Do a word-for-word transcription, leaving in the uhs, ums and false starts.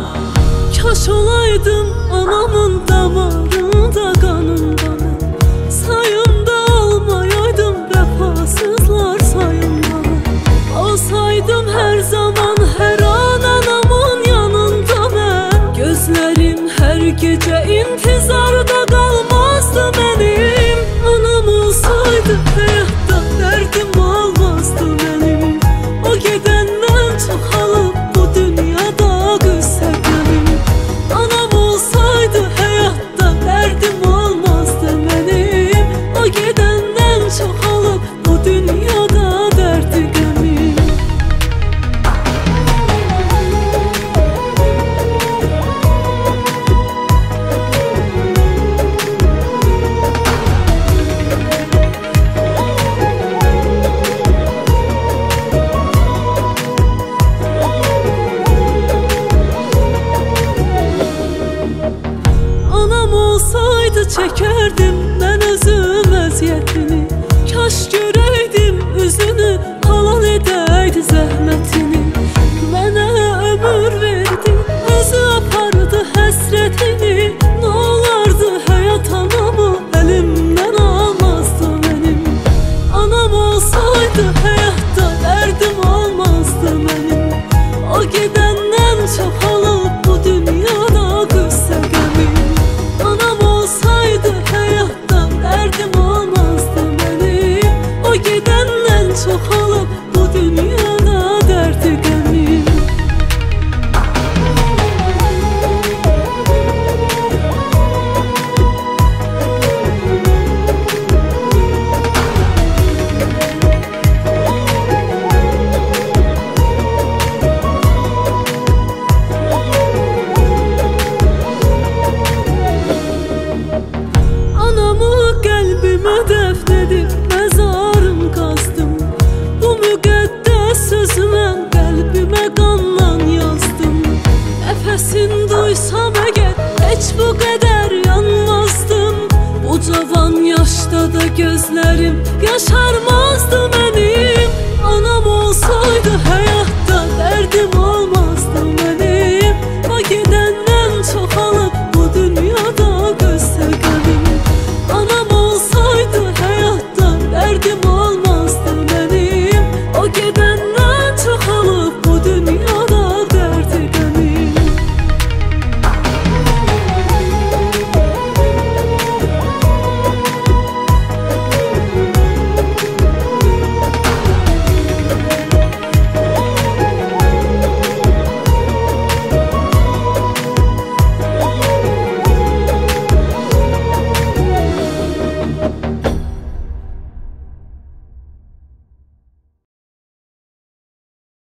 Kaş olaydım anamın damarında, kanında ben. Sayımda olmayaydım vefasızlar sayımda. Olsaydım her zaman her an anamın yanında ben. Gözlerim her gece intizarda kalmazdı benim. Anam olsaydı hayatta derdim olmazdı benim. O gidenden çoxalıb bu dünyada qüssə qəmim. Anam olsaydı hayatta derdim olmazdı benim. O gidenden çoxalıb bu dünyada derdi qəmim. Anam olsaydı çekerdim ben özüm əziyyətini. Kaş görəydim üzünü, halal edəydi zəhmətini. Mənə ömür verdi, özü apardı həsrətini. Nə olardı həyat anamı əlimdən almazdı mənim. Anam olsaydı həyatda dərdim olmazdı mənim. O gedəndən çoxalıb bu dünyada qüssə qəmim. Anam olsaydı hayatta derdim olmazdı benim. O gidenden çoxalıb bu dünyada derdi qəmim. Anamı qəlbimə dəfn edib məzarım qazdım. Bu müqəddəs sözü mən qəlbimə qanla yazdım. Nəfəsin duysam əgər heç bu qədər yanmazdım. Bu cavan yaşda da gözlərim yaşarmazdı